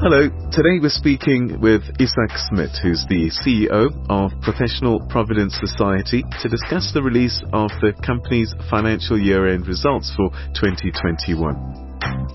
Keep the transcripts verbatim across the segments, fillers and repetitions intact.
Hello, today we're speaking with Isak Smit, who's the C E O of Professional Provident Society, to discuss the release of the company's financial year-end results for twenty twenty-one.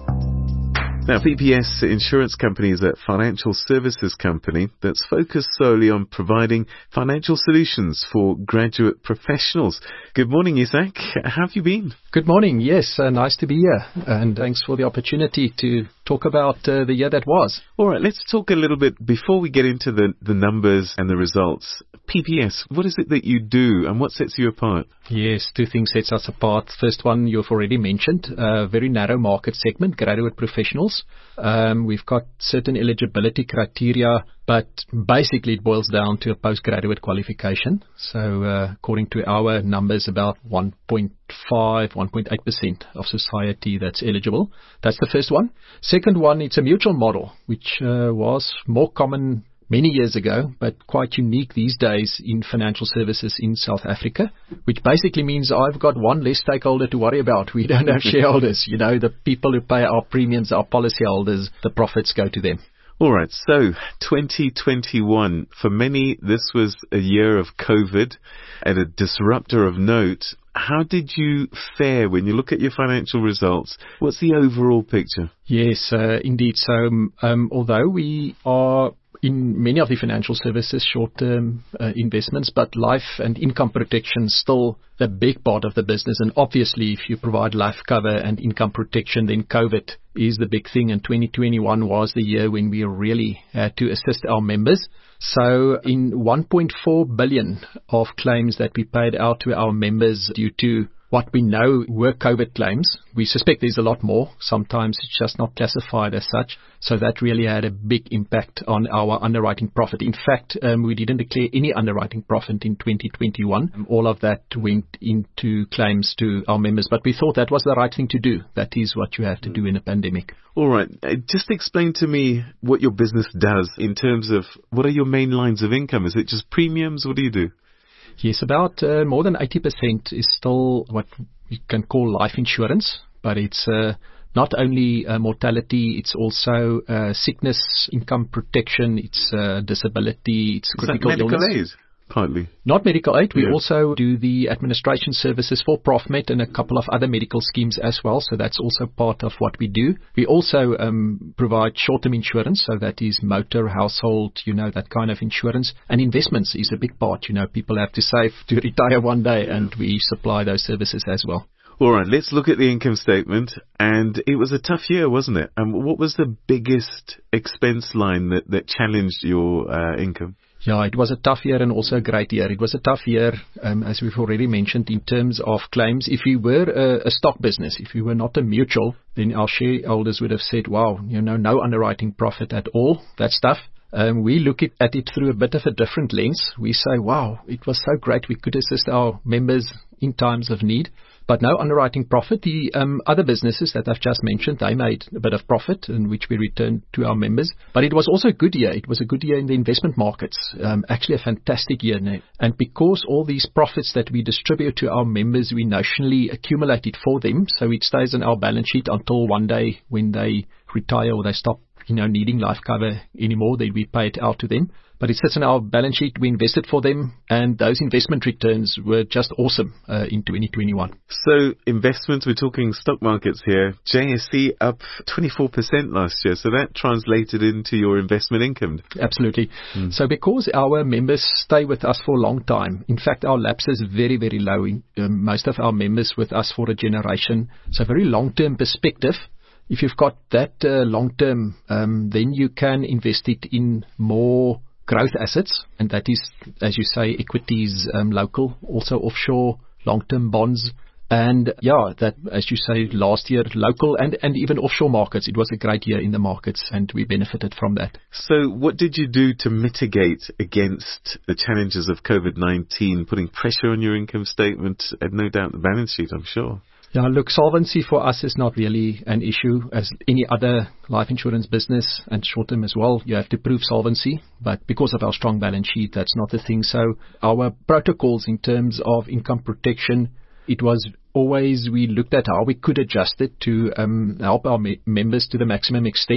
Now, P P S Insurance Company is a financial services company that's focused solely on providing financial solutions for graduate professionals. Good morning, Isak. How have you been? Good morning. Yes, uh, nice to be here. And thanks for the opportunity to talk about uh, the year that was. All right, let's talk a little bit before we get into the, the numbers and the results. P P S, what is it that you do and what sets you apart? Yes, two things sets us apart. First one, you've already mentioned, a very narrow market segment, graduate professionals. Um, we've got certain eligibility criteria, but basically it boils down to a postgraduate qualification. So uh, according to our numbers, about one point five, one point eight percent of society that's eligible. That's the first one. Second one, it's a mutual model, which uh, was more common many years ago, but quite unique these days in financial services in South Africa, which basically means I've got one less stakeholder to worry about. We don't have shareholders. You know, the people who pay our premiums, our policyholders, the profits go to them. All right, so twenty twenty-one, for many, this was a year of COVID and a disruptor of note. How did you fare when you look at your financial results? What's the overall picture? Yes, uh, indeed. So um, although we are in many of the financial services, short-term uh, investments, but life and income protection still the big part of the business. And obviously, if you provide life cover and income protection, then COVID is the big thing. And twenty twenty-one was the year when we really had to assist our members. So in one point four billion of claims that we paid out to our members due to what we know were COVID claims, we suspect there's a lot more. Sometimes it's just not classified as such. So that really had a big impact on our underwriting profit. In fact, um, we didn't declare any underwriting profit in twenty twenty-one. All of that went into claims to our members. But we thought that was the right thing to do. That is what you have to do in a pandemic. All right. Uh, just explain to me what your business does in terms of what are your main lines of income? Is it just premiums? What do you do? Yes, about uh, more than eighty percent is still what you can call life insurance, but it's uh, not only uh, mortality, it's also uh, sickness, income protection, it's uh, disability, it's is critical that medical illness. aid? Partly. Not medical aid. We Yeah. also do the administration services for Profmet and a couple of other medical schemes as well. So that's also part of what we do. We also um, provide short-term insurance. So that is motor, household, you know, that kind of insurance. And investments is a big part. You know, people have to save to retire one day, and we supply those services as well. All right, let's look at the income statement. And it was a tough year, wasn't it? And what was the biggest expense line that, that challenged your uh, income? Yeah, it was a tough year and also a great year. It was a tough year, um, as we've already mentioned, in terms of claims. If we were a, a stock business, if we were not a mutual, then our shareholders would have said, wow, you know, no underwriting profit at all. That's tough. Um, we look at, at it through a bit of a different lens. We say, wow, it was so great. We could assist our members in times of need. But no underwriting profit. The um, other businesses that I've just mentioned, they made a bit of profit, in which we returned to our members. But it was also a good year. It was a good year in the investment markets. Um, actually a fantastic year. And because all these profits that we distribute to our members, we notionally accumulate it for them. So it stays on our balance sheet until one day when they retire or they stop, you know, needing life cover anymore, then we pay it out to them. But it sits in our balance sheet. We invested for them, and those investment returns were just awesome uh, in twenty twenty-one. So investments, we're talking stock markets here. J S E up twenty-four percent last year. So that translated into your investment income. Absolutely. Mm. So because our members stay with us for a long time, in fact, our lapse is very, very low. Um, most of our members with us for a generation. So very long-term perspective. If you've got that uh, long-term, um, then you can invest it in more growth assets, and that is, as you say, equities, um, local, also offshore, long-term bonds, and yeah, that, as you say, last year, local and, and even offshore markets. It was a great year in the markets, and we benefited from that. So what did you do to mitigate against the challenges of COVID nineteen, putting pressure on your income statement and no doubt the balance sheet, I'm sure? Yeah, look, solvency for us is not really an issue as any other life insurance business, and short-term as well. You have to prove solvency, but because of our strong balance sheet, that's not the thing. So our protocols in terms of income protection, it was always we looked at how we could adjust it to um, help our me- members to the maximum extent.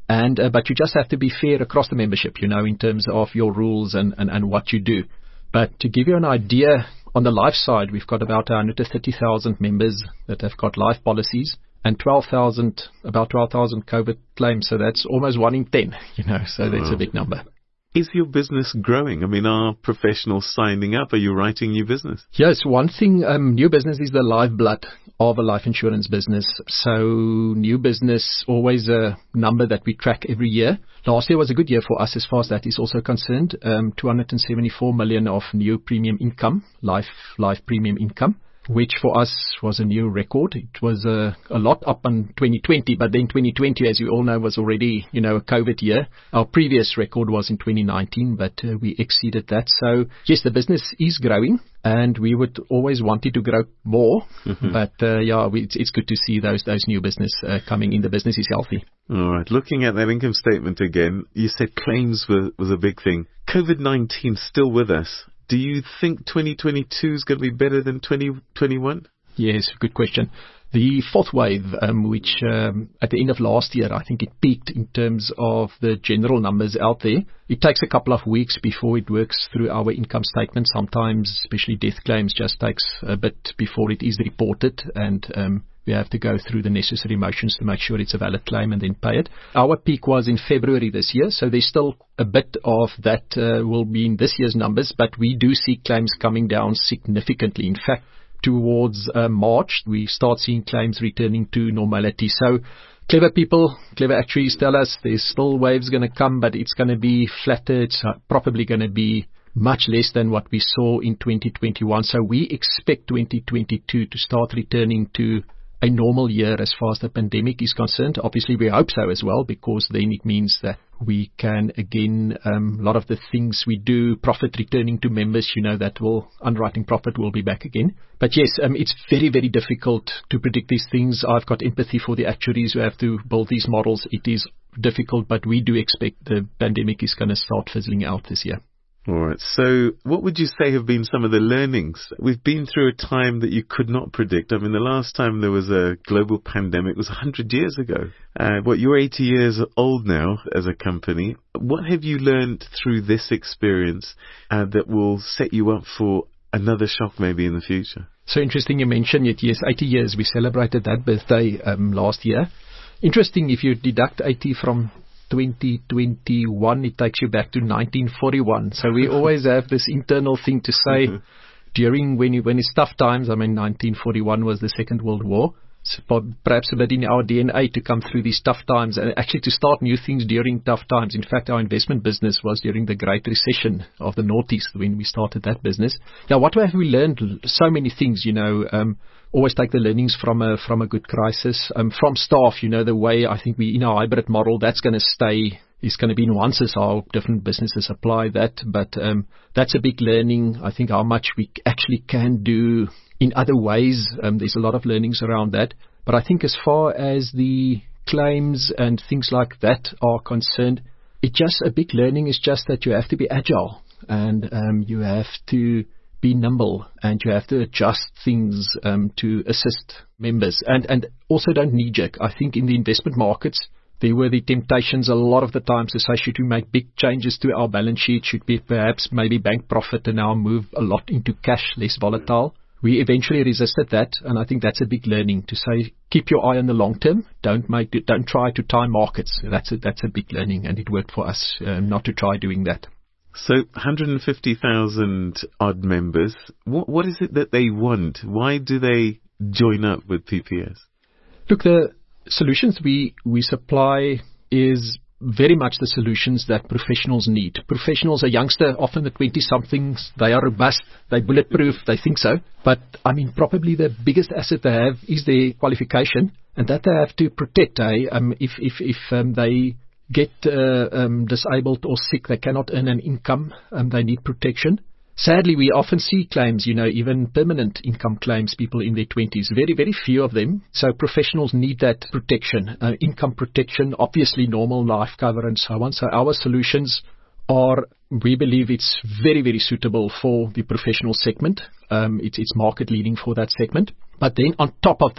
And uh, but you just have to be fair across the membership, you know, in terms of your rules and, and, and what you do. But to give you an idea, on the life side, we've got about one hundred thirty thousand members that have got life policies and twelve thousand, about twelve thousand COVID claims. So that's almost one in ten, you know, so that's a big number. Is your business growing? I mean, are professionals signing up? Are you writing new business? Yes, one thing, um, new business is the lifeblood of a life insurance business. So new business, always a number that we track every year. Last year was a good year for us as far as that is also concerned. Um, two hundred seventy-four million of new premium income, life, life premium income, which for us was a new record. It was a, a lot up in twenty twenty, but then twenty twenty, as you all know, was already, you know, a COVID year. Our previous record was in twenty nineteen, but uh, we exceeded that. So yes, the business is growing, and we would always want it to grow more. Mm-hmm. But uh, yeah, we, it's, it's good to see those those new business uh, coming in. The business is healthy. All right. Looking at that income statement again, you said claims were, was a big thing. COVID nineteen still with us. Do you think twenty twenty-two is going to be better than twenty twenty-one? Yes, good question. The fourth wave, um, which um, at the end of last year, I think it peaked in terms of the general numbers out there. It takes a couple of weeks before it works through our income statement. Sometimes, especially death claims, just takes a bit before it is reported, and um, we have to go through the necessary motions to make sure it's a valid claim and then pay it. Our peak was in February this year, so there's still a bit of that uh, will be in this year's numbers, but we do see claims coming down significantly. In fact, towards uh, March, we start seeing claims returning to normality. So clever people, clever actuaries tell us there's still waves going to come, but it's going to be flatter. It's uh, probably going to be much less than what we saw in twenty twenty-one. So we expect twenty twenty-two to start returning to a normal year as far as the pandemic is concerned. Obviously, we hope so as well, because then it means that we can, again, um, a lot of the things we do, profit returning to members, you know, that will, underwriting profit will be back again. But yes, um, it's very, very difficult to predict these things. I've got empathy for the actuaries who have to build these models. It is difficult, but we do expect the pandemic is going to start fizzling out this year. All right. So what would you say have been some of the learnings? We've been through a time that you could not predict. I mean, the last time there was a global pandemic was one hundred years ago. Uh, what, you're eighty years old now as a company. What have you learned through this experience uh, that will set you up for another shock maybe in the future? So interesting you mentioned it. Yes, eighty years. We celebrated that birthday um, last year. Interesting, if you deduct eighty from twenty twenty-one, it takes you back to nineteen forty-one. So we always have this internal thing to say during when you, when it's tough times. I mean, nineteen forty-one was the Second World War. So perhaps a bit in our D N A to come through these tough times and actually to start new things during tough times. In fact, our investment business was during the Great Recession of the Noughties when we started that business. Now, what have we learned? So many things, you know. Um, always take the learnings from a from a good crisis. Um, from staff, you know, the way I think we in our hybrid model that's going to stay. Is going to be nuances how different businesses apply that, but um, that's a big learning. I think how much we actually can do in other ways. Um, there's a lot of learnings around that. But I think as far as the claims and things like that are concerned, it just a big learning is just that you have to be agile and um, you have to be nimble and you have to adjust things um, to assist members and, and also don't knee-jerk. I think in the investment markets, there were the temptations a lot of the times to say, should we make big changes to our balance sheet? Should we perhaps maybe bank profit and now move a lot into cash, less volatile? We eventually resisted that, and I think that's a big learning to say, keep your eye on the long term. Don't make, don't try to time markets. That's a, that's a big learning, and it worked for us uh, not to try doing that. So one hundred fifty thousand odd members. What what is it that they want? Why do they join up with P P S? Look, the solutions we, we supply is very much the solutions that professionals need. Professionals, a youngster, often the twenty-somethings, they are robust, they're bulletproof, they think so. But, I mean, probably the biggest asset they have is their qualification, and that they have to protect. Eh? Um, if if, if um, they get uh, um, disabled or sick, they cannot earn an income, um, they need protection. Sadly, we often see claims, you know, even permanent income claims, people in their twenties. Very, very few of them. So professionals need that protection, uh, income protection, obviously normal life cover and so on. So our solutions are, we believe it's very, very suitable for the professional segment. Um, it's, it's market leading for that segment. But then on top of that,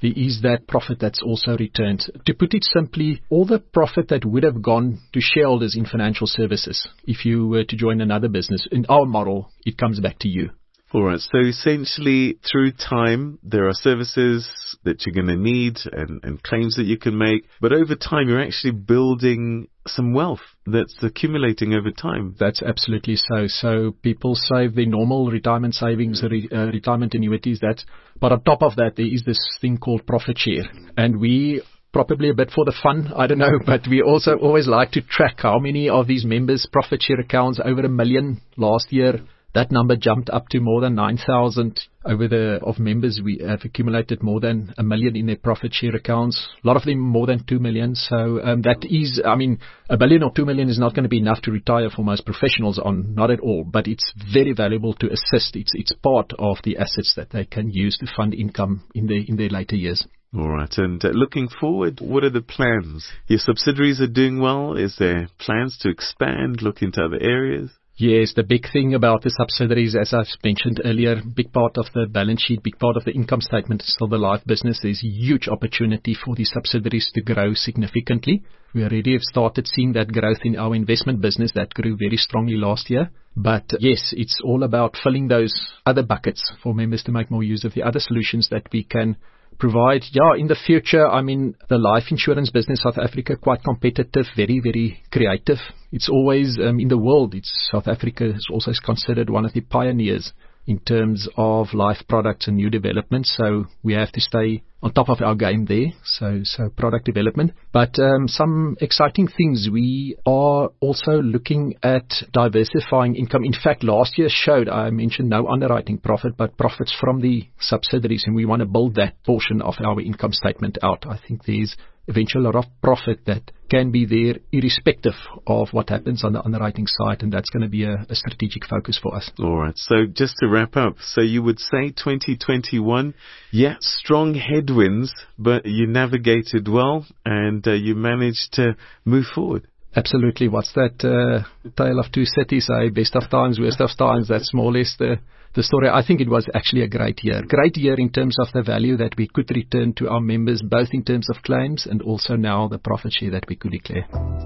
there is that profit that's also returned. To put it simply, all the profit that would have gone to shareholders in financial services, if you were to join another business, in our model, it comes back to you. All right. So essentially, through time, there are services that you're going to need and, and claims that you can make. But over time, you're actually building some wealth that's accumulating over time. That's absolutely so. So people save their normal retirement savings, re, uh, retirement annuities. That, but on top of that, there is this thing called profit share. And we probably a bit for the fun, I don't know, but we also always like to track how many of these members' profit share accounts, over a million last year. That number jumped up to more than nine thousand over the of members. We have accumulated more than a million in their profit share accounts. A lot of them more than two million. So um, that is, I mean, a billion or two million is not going to be enough to retire for most professionals on, not at all. But it's very valuable to assist. It's it's part of the assets that they can use to fund income in their in their later years. All right. And uh, looking forward, what are the plans? Your subsidiaries are doing well. Is there plans to expand, look into other areas? Yes, the big thing about the subsidiaries, as I've mentioned earlier, big part of the balance sheet, big part of the income statement is still the life business. There's huge opportunity for the subsidiaries to grow significantly. We already have started seeing that growth in our investment business that grew very strongly last year. But yes, it's all about filling those other buckets for members to make more use of the other solutions that we can provide. Yeah, in the future, I mean, the life insurance business, South Africa, quite competitive, very, very creative. It's always, um, in the world, it's South Africa is also considered one of the pioneers in terms of life products and new developments. So we have to stay on top of our game there. So, so product development. But um, some exciting things. We are also looking at diversifying income. In fact, last year showed, I mentioned no underwriting profit, but profits from the subsidiaries. And we want to build that portion of our income statement out. I think there's eventually a lot of profit that can be there irrespective of what happens on the underwriting side, and that's going to be a, a strategic focus for us. All right. So just to wrap up, so you would say twenty twenty-one, yeah, strong headwinds, but you navigated well and uh, you managed to move forward. Absolutely. What's that uh, tale of two cities? Eh? Best of times, worst of times. That's more or less the the story. I think it was actually a great year. Great year in terms of the value that we could return to our members, both in terms of claims and also now the profit share that we could declare.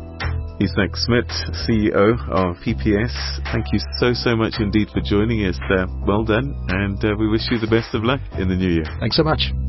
Isak Smit, C E O of P P S, thank you so, so much indeed for joining us. Uh, well done, and uh, we wish you the best of luck in the new year. Thanks so much.